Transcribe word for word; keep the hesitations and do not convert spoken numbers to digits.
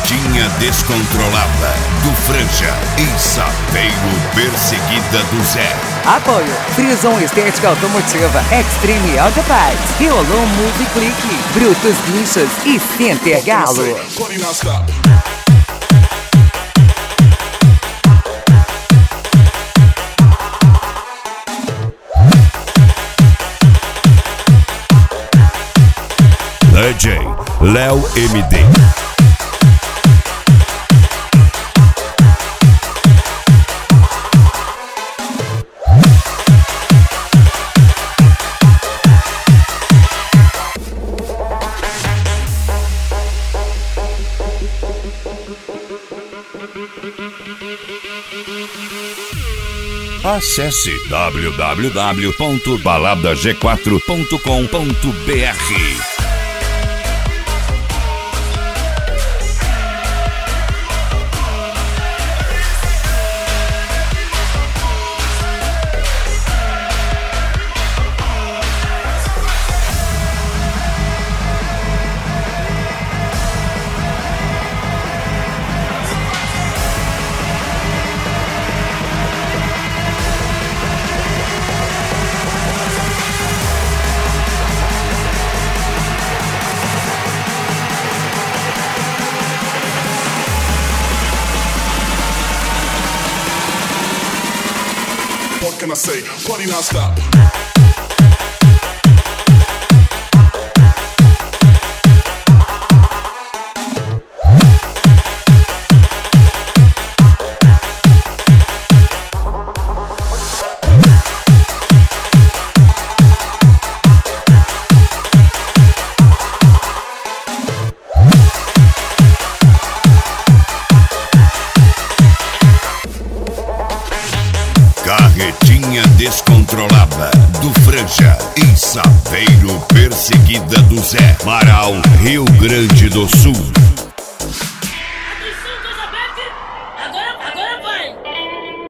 Carretinha descontrolada do Franja e Sapeiro Perseguida do Zé. Apoio Frison Estética Automotiva, Extreme Auto Parts, Riolon Move Click, Brutus Guinchos e Center Galo. D J Léo M D. Acesse w w w ponto balada g quatro ponto com ponto b r. What can I say? Party non-stop. Carretinha descontrolada do Franja e Sapeiro Perseguida do Zé. Marau, Rio Grande do Sul.